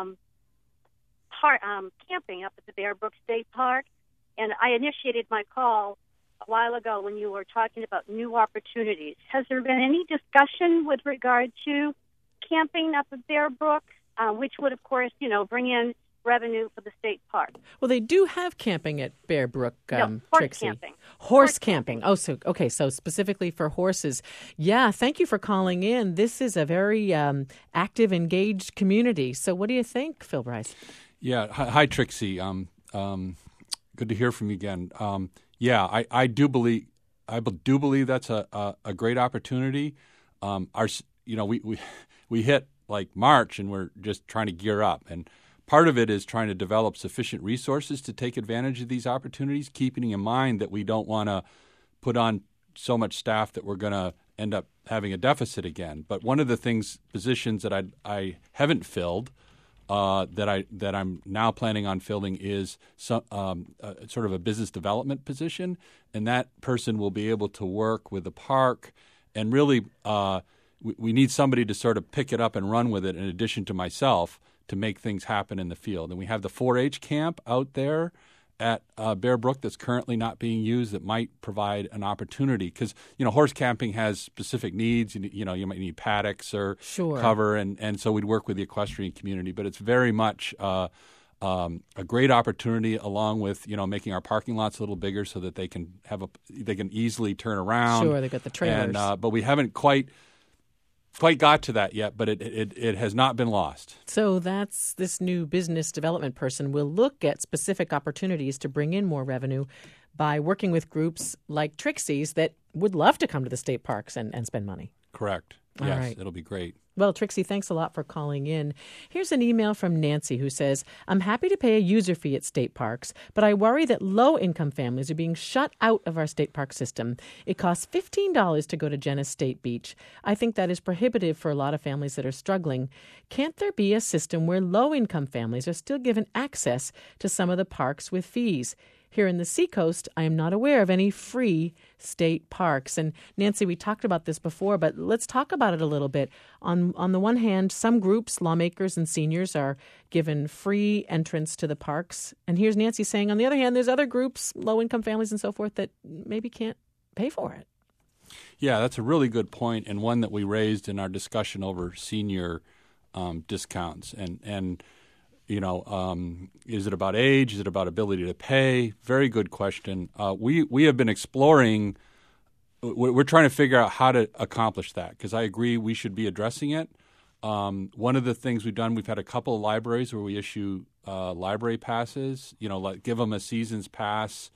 camping up at the Bear Brook State Park. And I initiated my call a while ago when you were talking about new opportunities. Has there been any discussion with regard to camping up at Bear Brook, which would, of course, bring in revenue for the state park? Well, they do have camping at Bear Brook, horse Trixie. Camping. Horse camping. Oh, so specifically for horses. Yeah, thank you for calling in. This is a very active, engaged community. So what do you think, Phil Bryce? Yeah. Hi, Trixie. Good to hear from you again. I do believe that's a great opportunity. We hit like March, and we're just trying to gear up. And part of it is trying to develop sufficient resources to take advantage of these opportunities, keeping in mind that we don't want to put on so much staff that we're going to end up having a deficit again. But one of the positions that I haven't filled that I'm now planning on filling is sort of a business development position, and that person will be able to work with the park and really we need somebody to sort of pick it up and run with it in addition to myself to make things happen in the field. And we have the 4-H camp out there at Bear Brook that's currently not being used that might provide an opportunity because, horse camping has specific needs. You might need paddocks or cover, and so we'd work with the equestrian community. But it's very much a great opportunity along with, making our parking lots a little bigger so that they can easily turn around. Sure, they've got the trailers. But we haven't quite got to that yet, but it has not been lost. So that's this new business development person will look at specific opportunities to bring in more revenue by working with groups like Trixie's that would love to come to the state parks and spend money. Correct. All Yes, right. It'll be great. Well, Trixie, thanks a lot for calling in. Here's an email from Nancy who says, I'm happy to pay a user fee at state parks, but I worry that low-income families are being shut out of our state park system. It costs $15 to go to Genesee State Beach. I think that is prohibitive for a lot of families that are struggling. Can't there be a system where low-income families are still given access to some of the parks with fees? Here in the Seacoast, I am not aware of any free state parks. And Nancy, we talked about this before, but let's talk about it a little bit. On the one hand, some groups, lawmakers and seniors, are given free entrance to the parks. And here's Nancy saying, on the other hand, there's other groups, low-income families and so forth, that maybe can't pay for it. Yeah, that's a really good point, and one that we raised in our discussion over senior discounts. And is it about age? Is it about ability to pay? Very good question. We have been exploring. We're trying to figure out how to accomplish that because I agree we should be addressing it. One of the things we've done, we've had a couple of libraries where we issue library passes. Like give them a season's pass.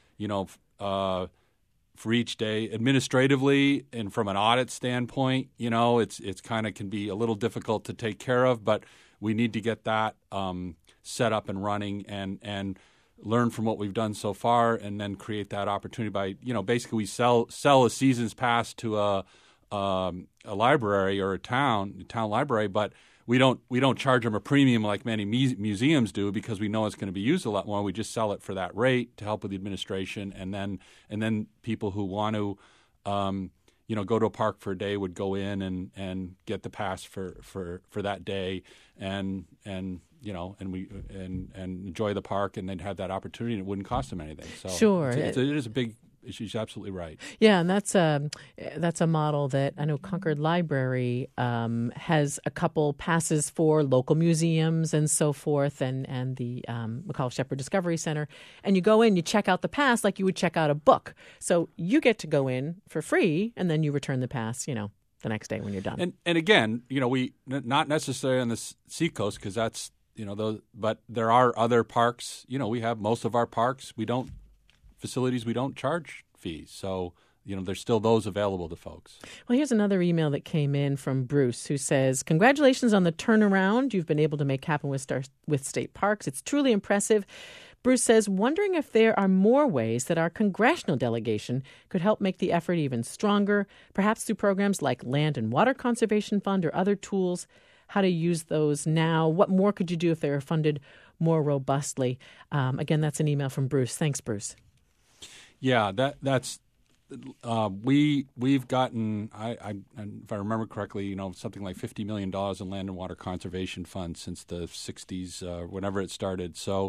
For each day, administratively and from an audit standpoint, it's kind of can be a little difficult to take care of, but we need to get that set up and running and learn from what we've done so far, and then create that opportunity by basically we sell a season's pass to a library or a town library, but we don't charge them a premium like many museums do because we know it's going to be used a lot more. We just sell it for that rate to help with the administration, and then people who want to go to a park for a day would go in and get the pass for that day and enjoy the park, and they'd have that opportunity and it wouldn't cost them anything. So sure, it is a big. She's absolutely right. Yeah, and that's a model that I know Concord Library has a couple passes for local museums and so forth, and the McCall Shepherd Discovery Center. And you go in, you check out the pass like you would check out a book. So you get to go in for free, and then you return the pass, the next day when you're done. And again, we not necessarily on the Seacoast because that's but there are other parks. We have most of our parks. We don't charge fees. So, there's still those available to folks. Well, here's another email that came in from Bruce who says, congratulations on the turnaround you've been able to make happen with state parks. It's truly impressive. Bruce says, wondering if there are more ways that our congressional delegation could help make the effort even stronger, perhaps through programs like Land and Water Conservation Fund or other tools, how to use those now. What more could you do if they were funded more robustly? Again, that's an email from Bruce. Thanks, Bruce. Yeah, that's we've gotten if I remember correctly, something like $50 million in Land and Water Conservation Fund since the 60s, whenever it started. So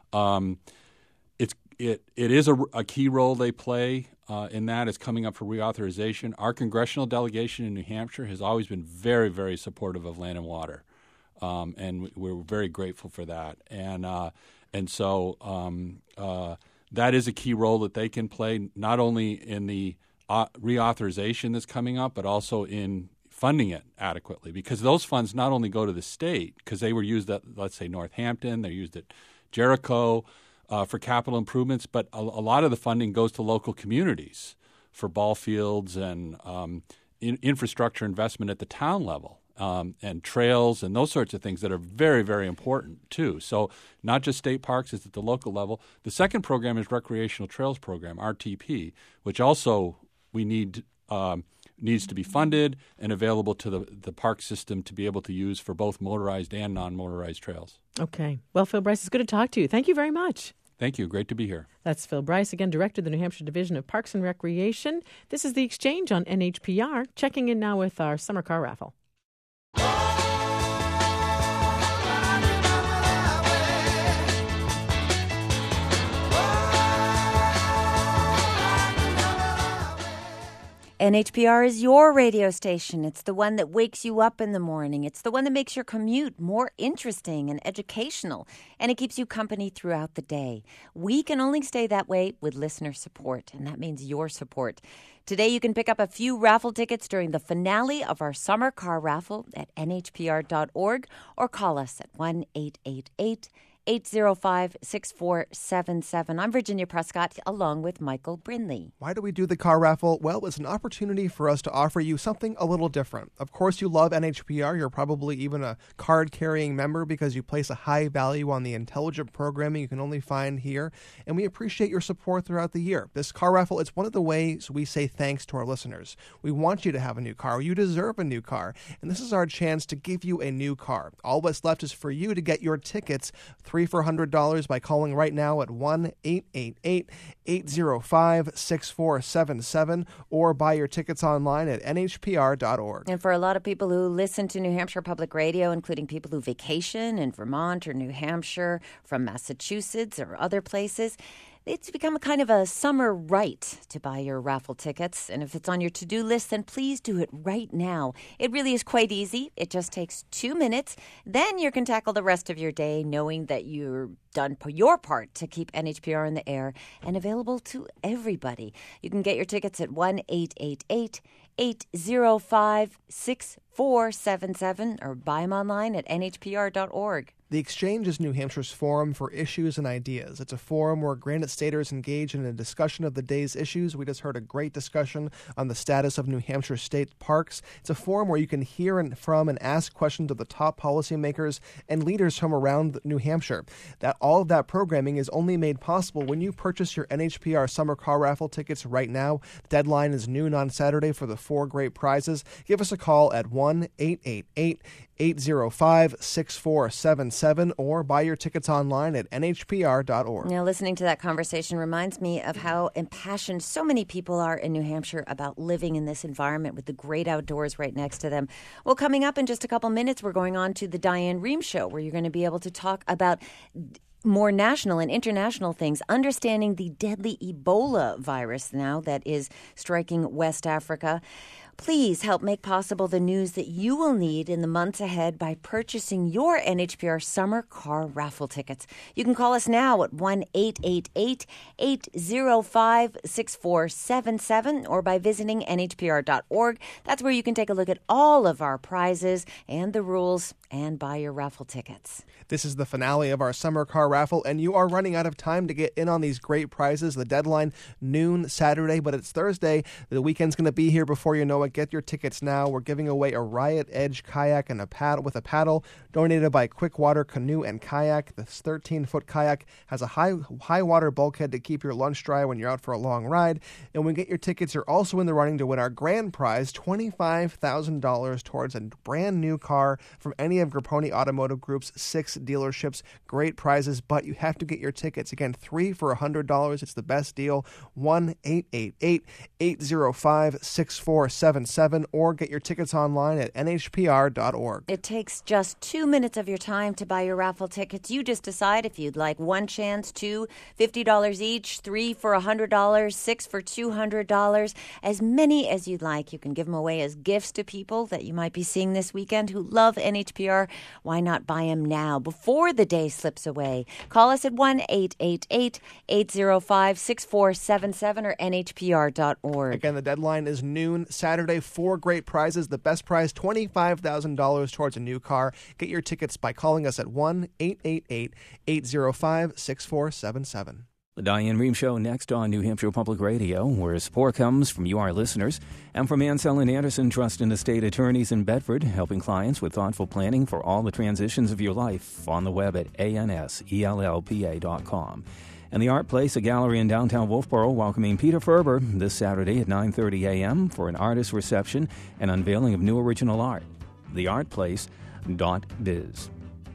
it is a key role they play in that. It's coming up for reauthorization. Our congressional delegation in New Hampshire has always been very, very supportive of land and water, and we're very grateful for that. And so. That is a key role that they can play, not only in the reauthorization that's coming up, but also in funding it adequately, because those funds not only go to the state, because they were used at, let's say, Northampton, they're used at Jericho for capital improvements, but a lot of the funding goes to local communities for ball fields and infrastructure investment at the town level. And trails and those sorts of things that are very, very important too. So not just state parks, it's at the local level. The second program is Recreational Trails Program, RTP, which also we needs to be funded and available to the park system to be able to use for both motorized and non-motorized trails. Okay. Well, Phil Bryce, it's good to talk to you. Thank you very much. Thank you. Great to be here. That's Phil Bryce, again, Director of the New Hampshire Division of Parks and Recreation. This is The Exchange on NHPR. Checking in now with our summer car raffle. NHPR is your radio station. It's the one that wakes you up in the morning. It's the one that makes your commute more interesting and educational, and it keeps you company throughout the day. We can only stay that way with listener support, and that means your support. Today, you can pick up a few raffle tickets during the finale of our summer car raffle at nhpr.org or call us at 1-888-805-6477. I'm Virginia Prescott, along with Michael Brindley. Why do we do the car raffle? Well, it's an opportunity for us to offer you something a little different. Of course, you love NHPR. You're probably even a card-carrying member because you place a high value on the intelligent programming you can only find here, and we appreciate your support throughout the year. This car raffle, it's one of the ways we say thanks to our listeners. We want you to have a new car. You deserve a new car, and this is our chance to give you a new car. All what's left is for you to get your tickets, 3 for $100 by calling right now at 1-888-805-6477 or buy your tickets online at nhpr.org. And for a lot of people who listen to New Hampshire Public Radio, including people who vacation in Vermont or New Hampshire from Massachusetts or other places, it's become a kind of a summer rite to buy your raffle tickets. And if it's on your to-do list, then please do it right now. It really is quite easy. It just takes 2 minutes. Then you can tackle the rest of your day knowing that you're done your part to keep NHPR in the air and available to everybody. You can get your tickets at 1-888-805-6477 or buy them online at nhpr.org. The Exchange is New Hampshire's forum for issues and ideas. It's a forum where Granite Staters engage in a discussion of the day's issues. We just heard a great discussion on the status of New Hampshire state parks. It's a forum where you can hear from and ask questions of the top policymakers and leaders from around New Hampshire. All of that programming is only made possible when you purchase your NHPR summer car raffle tickets right now. The deadline is noon on Saturday for the 4 great prizes. Give us a call at 1-888-805-6477 or buy your tickets online at nhpr.org. Now, listening to that conversation reminds me of how impassioned so many people are in New Hampshire about living in this environment with the great outdoors right next to them. Well, coming up in just a couple minutes, we're going on to the Diane Rehm Show, where you're going to be able to talk about more national and international things, understanding the deadly Ebola virus now that is striking West Africa. Please help make possible the news that you will need in the months ahead by purchasing your NHPR summer car raffle tickets. You can call us now at 1-888-805-6477 or by visiting nhpr.org. That's where you can take a look at all of our prizes and the rules and buy your raffle tickets. This is the finale of our summer car raffle, and you are running out of time to get in on these great prizes. The deadline, noon Saturday, but it's Thursday. The weekend's going to be here before you know it. Get your tickets now. We're giving away a Riot Edge kayak and a paddle donated by Quickwater Canoe and Kayak. This 13-foot kayak has a high water bulkhead to keep your lunch dry when you're out for a long ride. And when you get your tickets, you're also in the running to win our grand prize, $25,000 towards a brand new car from any of Grapponi Automotive Group's 6 dealerships. Great prizes, but you have to get your tickets. Again, 3 for $100. It's the best deal. 1-888-805-6477 or get your tickets online at nhpr.org. It takes just 2 minutes of your time to buy your raffle tickets. You just decide if you'd like one chance, 2, $50 each, 3 for $100, 6 for $200, as many as you'd like. You can give them away as gifts to people that you might be seeing this weekend who love NHPR. Why not buy them now before the day slips away? Call us at 1-888-805-6477 or nhpr.org. Again, the deadline is noon Saturday. Saturday, 4 great prizes. The best prize, $25,000 towards a new car. Get your tickets by calling us at 1-888-805-6477. The Diane Rehm Show next on New Hampshire Public Radio, where support comes from you, our listeners, and from Ansell and Anderson Trust and Estate Attorneys in Bedford, helping clients with thoughtful planning for all the transitions of your life, on the web at ansellpa.com. And the Art Place, a gallery in downtown Wolfboro, welcoming Peter Ferber this Saturday at 9:30 a.m. for an artist reception and unveiling of new original art. theartplace.biz.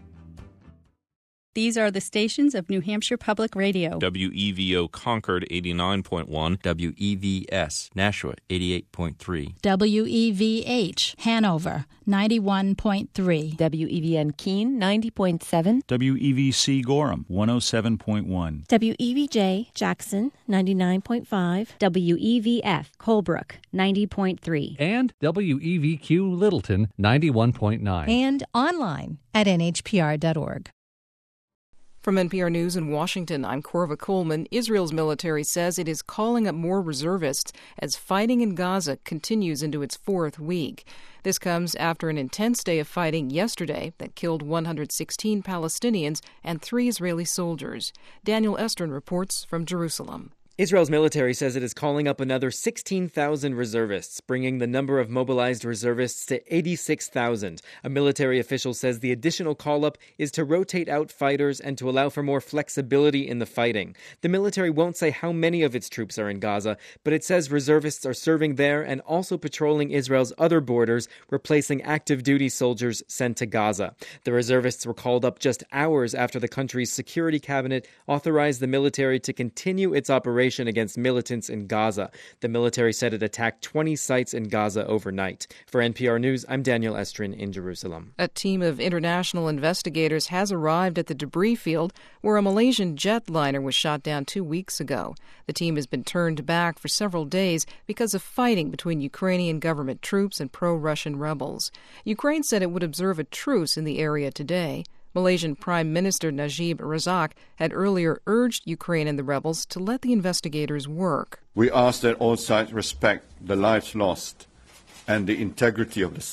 These are the stations of New Hampshire Public Radio. WEVO Concord 89.1, WEVS Nashua 88.3, WEVH Hanover 91.3, WEVN Keene 90.7, WEVC Gorham 107.1, WEVJ Jackson 99.5, WEVF Colebrook 90.3, and WEVQ Littleton 91.9, and online at nhpr.org. From NPR News in Washington, I'm Corva Coleman. Israel's military says it is calling up more reservists as fighting in Gaza continues into its 4th week. This comes after an intense day of fighting yesterday that killed 116 Palestinians and 3 Israeli soldiers. Daniel Estrin reports from Jerusalem. Israel's military says it is calling up another 16,000 reservists, bringing the number of mobilized reservists to 86,000. A military official says the additional call-up is to rotate out fighters and to allow for more flexibility in the fighting. The military won't say how many of its troops are in Gaza, but it says reservists are serving there and also patrolling Israel's other borders, replacing active-duty soldiers sent to Gaza. The reservists were called up just hours after the country's security cabinet authorized the military to continue its operation against militants in Gaza. The military said it attacked 20 sites in Gaza overnight. For NPR News, I'm Daniel Estrin in Jerusalem. A team of international investigators has arrived at the debris field where a Malaysian jetliner was shot down 2 weeks ago. The team has been turned back for several days because of fighting between Ukrainian government troops and pro-Russian rebels. Ukraine said it would observe a truce in the area today. Malaysian Prime Minister Najib Razak had earlier urged Ukraine and the rebels to let the investigators work. We ask that all sides respect the lives lost and the integrity of the